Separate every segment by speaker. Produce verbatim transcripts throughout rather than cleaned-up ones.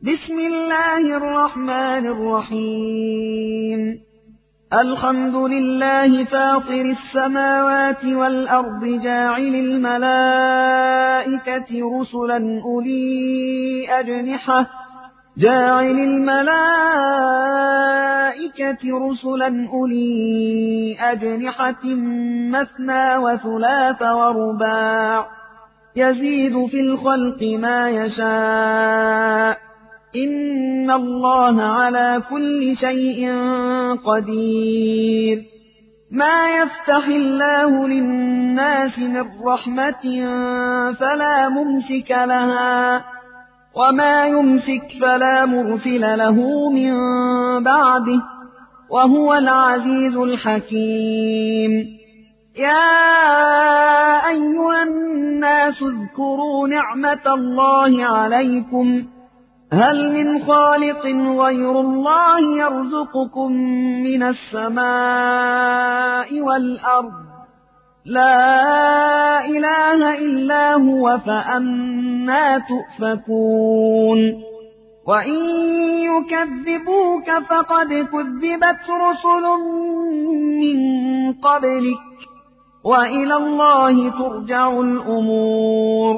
Speaker 1: بسم الله الرحمن الرحيم الحمد لله فاطر السماوات والأرض جاعل الملائكة رسلا أولي أجنحة جاعل الملائكة رسلا أولي أجنحة مثنى وثلاث ورباع يزيد في الخلق ما يشاء إن الله على كل شيء قدير ما يفتح الله للناس من رحمة فلا ممسك لها وما يمسك فلا مرسل له من بعده وهو العزيز الحكيم يا أيها الناس اذكروا نعمة الله عليكم هل من خالق غير الله يرزقكم من السماء والأرض لا إله إلا هو فأنى تؤفكون وإن يكذبوك فقد كذبت رسل من قبلك وإلى الله ترجع الأمور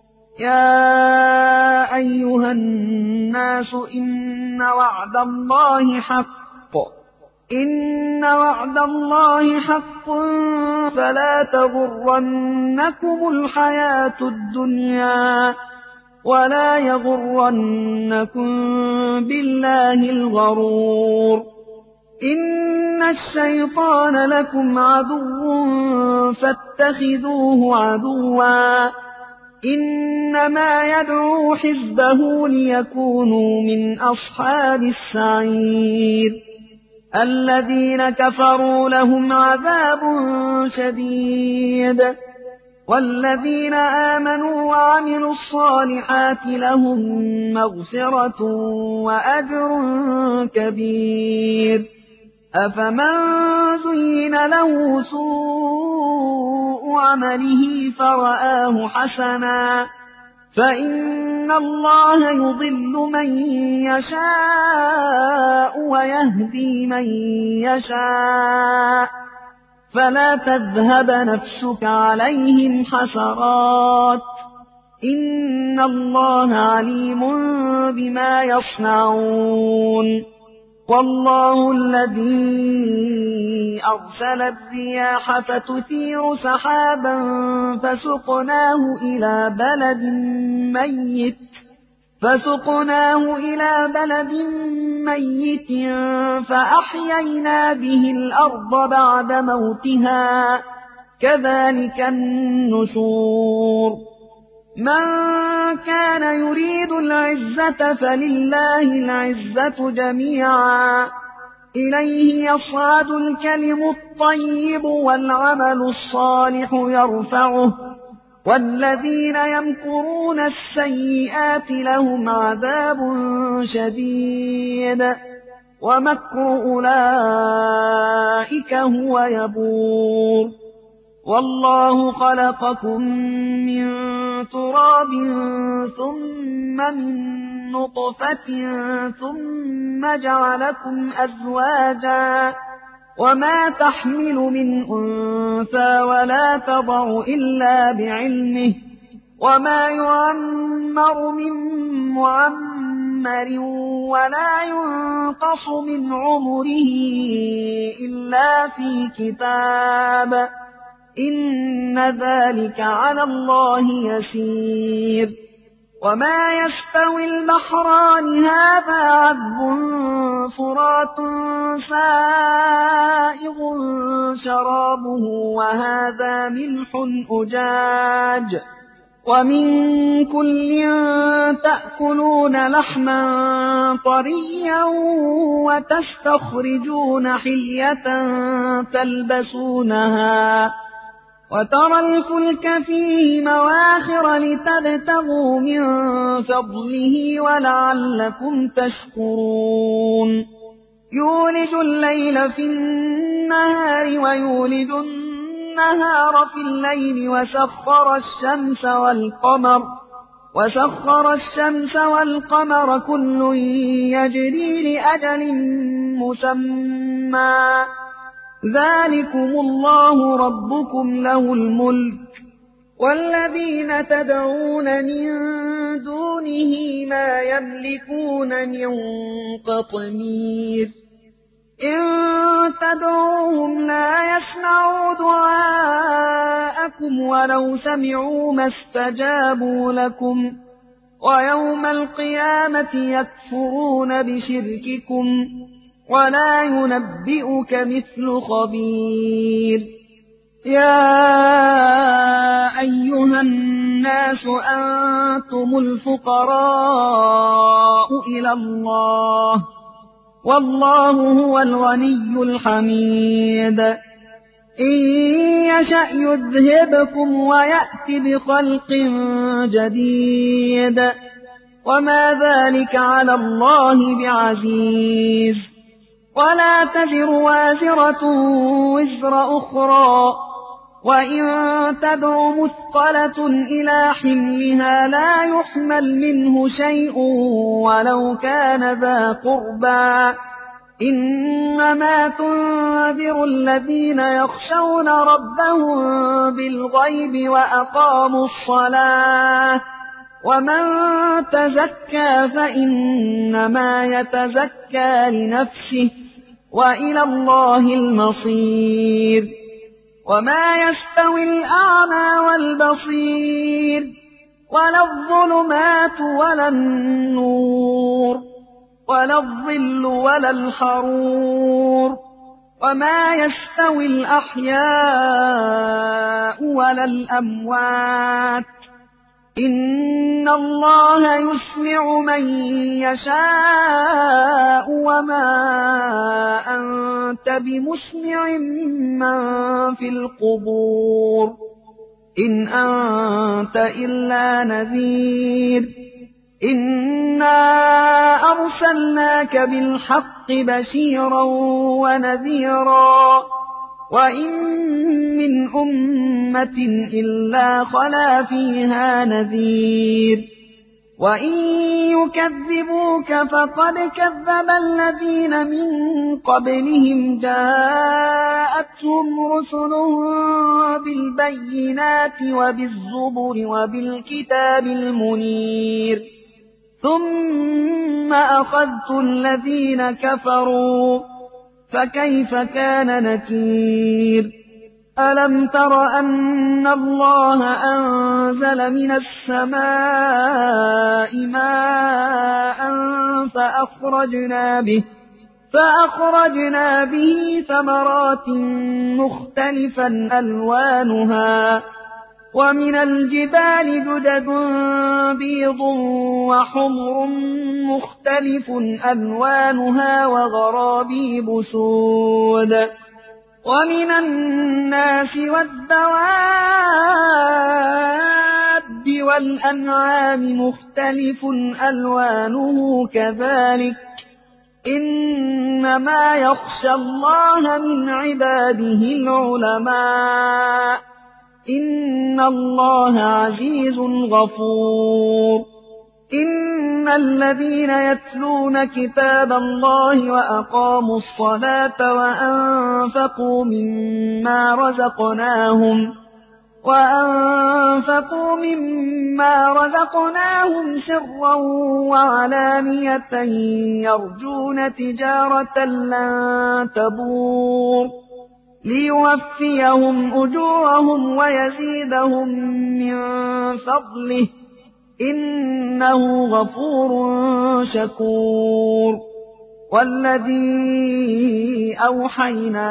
Speaker 1: يا أيها الناس إن وعد الله حق إن وعد الله حق فلا تغرنكم الحياة الدنيا ولا يغرنكم بالله الغرور إن الشيطان لكم عدو فاتخذوه عدوا إنما يدعو حزبه ليكونوا من أصحاب السعير الذين كفروا لهم عذاب شديد والذين آمنوا وعملوا الصالحات لهم مغفرة وأجر كبير أفمن زين له سوء عمله فرآه حسنا فإن الله يضل من يشاء ويهدي من يشاء فلا تذهب نفسك عليهم حسرات إن الله عليم بما يصنعون والله الذي أرسل الرياح فتثير سحابا فسقناه إلى بلد ميت فسقناه إلى بلد ميت فأحيينا به الأرض بعد موتها كذلك النشور من كان يريد العزة فلله العزة جميعا إليه يصعد الكلم الطيب والعمل الصالح يرفعه والذين يمكرون السيئات لهم عذاب شديد ومكر أولئك هو يبور والله خلقكم من تراب ثم من نطفة ثم جعلكم أزواجا وما تحمل من أنثى ولا تضع إلا بعلمه وما يعمر من معمر ولا ينقص من عمره إلا في كتاب إن ذلك على الله يسير وما يستوي البحران هذا عذب فرات سائغ شرابه وهذا ملح أجاج ومن كل تأكلون لحما طريا وتستخرجون حلية تلبسونها وترى الفلك فيه مواخر لتبتغوا من فضله ولعلكم تشكرون يولج الليل في النهار ويولج النهار في الليل وسخر الشمس والقمر وسخر الشمس والقمر كل يجري لأجل مسمى ذلكم الله ربكم له الملك والذين تدعون من دونه ما يملكون من قطمير إن تدعوهم لا يسمعوا دعاءكم ولو سمعوا ما استجابوا لكم ويوم القيامة يكفرون بشرككم ولا ينبئك مثل خبير يا أيها الناس أنتم الفقراء إلى الله والله هو الغني الحميد إن يشأ يذهبكم ويأت بخلق جديد وما ذلك على الله بعزيز ولا تزر وازرة وزر أخرى وإن تدع مثقلة إلى حملها لا يحمل منه شيء ولو كان ذا قربى إنما تنذر الذين يخشون ربهم بالغيب وأقاموا الصلاة ومن تزكى فإنما يتزكى لنفسه وإلى الله المصير وما يستوي الأعمى والبصير ولا الظلمات ولا النور ولا الظل ولا الحرور وما يستوي الأحياء ولا الأموات إن الله يسمع من يشاء وما أنت بمسمع من في القبور إن أنت إلا نذير إنا أرسلناك بالحق بشيرا ونذيرا وإن من أمة إلا خلا فيها نذير وإن يكذبوك فقد كذب الذين من قبلهم جاءتهم رسلهم بالبينات وبالزبر وبالكتاب المنير ثم أخذت الذين كفروا فكيف كان نكير ألم تر أن الله أنزل من السماء ماء فأخرجنا به فأخرجنا به ثمرات مختلفا ألوانها ومن الجبال جدد بيض وحمر مختلف ألوانها وغرابيب سود ومن الناس والدواب والأنعام مختلف ألوانه كذلك إنما يخشى الله من عباده العلماء إن الله عزيز غفور إن الذين يتلون كتاب الله وأقاموا الصلاة وأنفقوا مما رزقناهم وأنفقوا مما رزقناهم سرا وعلانية يرجون تجارة لن تبور ليوفيهم أجورهم ويزيدهم من فضله إنه غفور شكور والذي أوحينا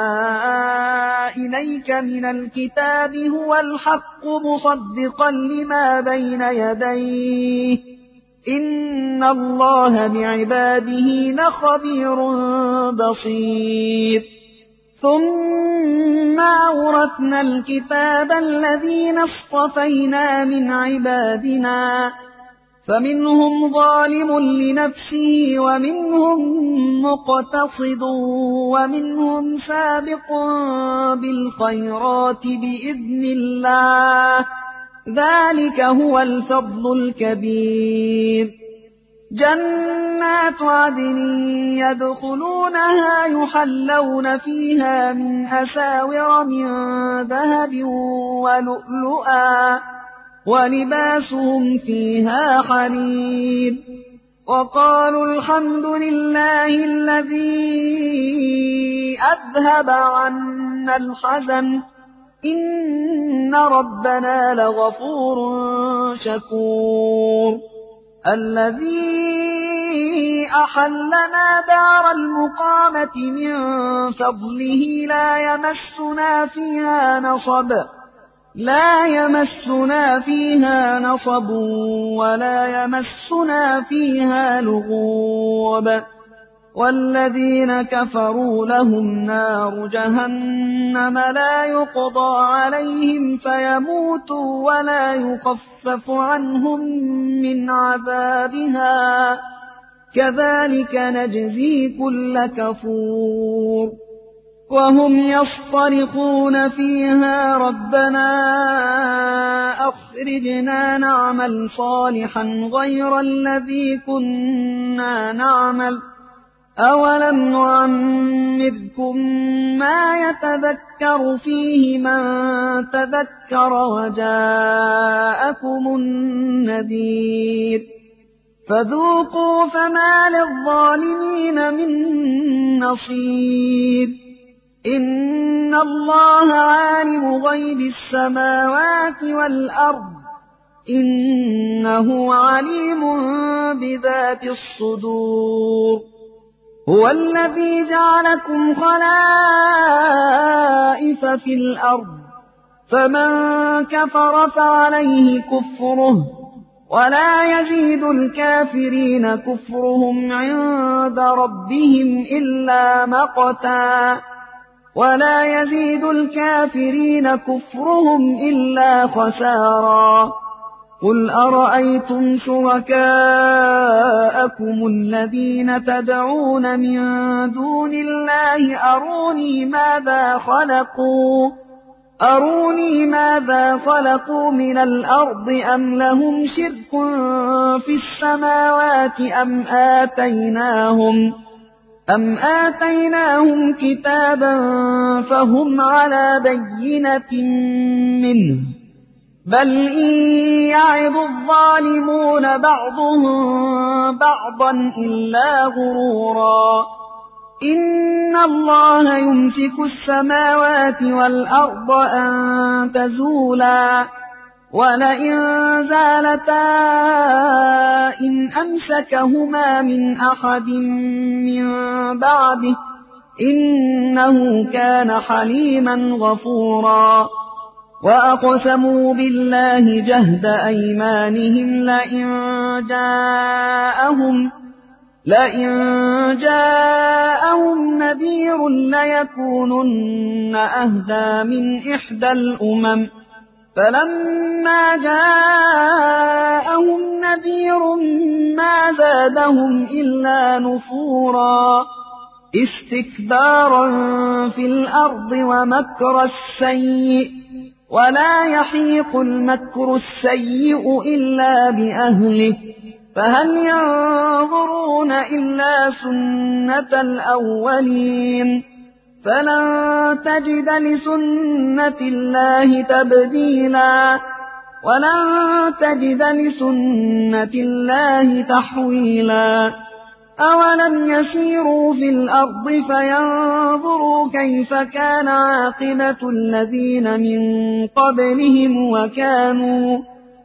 Speaker 1: إليك من الكتاب هو الحق مصدقا لما بين يديه إن الله بعباده لخبير بصير ثم أورثنا الكتاب الذين اصطفينا من عبادنا فمنهم ظالم لنفسه ومنهم مقتصد ومنهم سابق بالخيرات بإذن الله ذلك هو الفضل الكبير. جنات عدن يدخلونها يحلون فيها من أساور من ذهب ولؤلؤا ولباسهم فيها حرير. وقالوا الحمد لله الذي أذهب عنا الحزن إن ربنا لغفور شكور. الذي أحلنا دار المقامة من فضله لا يمسنا فيها نصب لا يمسنا فيها نصب ولا يمسنا فيها لغوب. والذين كفروا لهم نار جهنم لا يقضى عليهم فيموتوا ولا يخفف عنهم من عذابها كذلك نجزي كل كفور. وهم يصطرخون فيها ربنا أخرجنا نعمل صالحا غير الذي كنا نعمل أولم نعمركم ما يتذكر فيه من تذكر وجاءكم النذير فذوقوا فما للظالمين من نصير. إن الله عالم غيب السماوات والأرض إنه عليم بذات الصدور. هو الذي جعلكم خلائف في الأرض فمن كفر فعليه كفره ولا يزيد الكافرين كفرهم عند ربهم إلا مقتا ولا يزيد الكافرين كفرهم إلا خسارا. قل أرأيتم شركاءكم الذين تدعون من دون الله أروني ماذا خلقوا أروني ماذا خلقوا من الأرض أم لهم شرك في السماوات أم آتيناهم أم آتيناهم كتابا فهم على بينة منه بل إن يعظ الظالمون بعضهم بعضا إلا غرورا. إن الله يمسك السماوات والأرض أن تزولا ولئن زالتا إن أمسكهما من أحد من بعده إنه كان حليما غفورا. وأقسموا بالله جهد أيمانهم لئن جاءهم لئن جاءهم نذير ليكونن أهدى من إحدى الأمم فلما جاءهم نذير ما زادهم إلا نفورا استكبارا في الأرض ومكر السيء ولا يحيق المكر السيء إلا بأهله فهل ينظرون إلا سنة الأولين فلن تجد لسنة الله تبديلا ولن تجد لسنة الله تحويلا. أولم يسيروا في الأرض فينظروا كيف كان عاقبة الذين من قبلهم وكانوا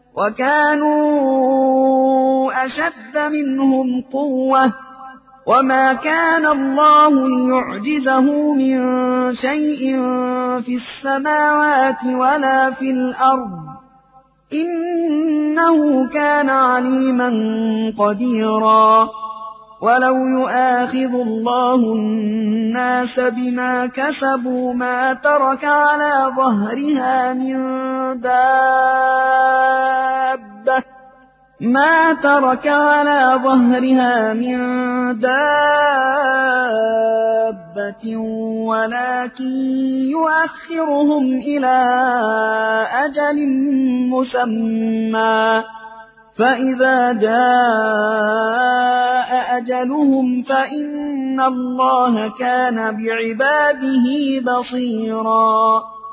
Speaker 1: وكانوا أشد منهم قوة وما كان الله ليعجزه من شيء في السماوات ولا في الأرض إنه كان عليما قديرا. ولو يؤاخذ الله الناس بما كسبوا ما ترك على ظهرها من دابة ما ترك على ظهرها من دابة ولكن يؤخرهم إلى أجل مسمى فإذا جاء أجلهم فإن الله كان بعباده بصيرا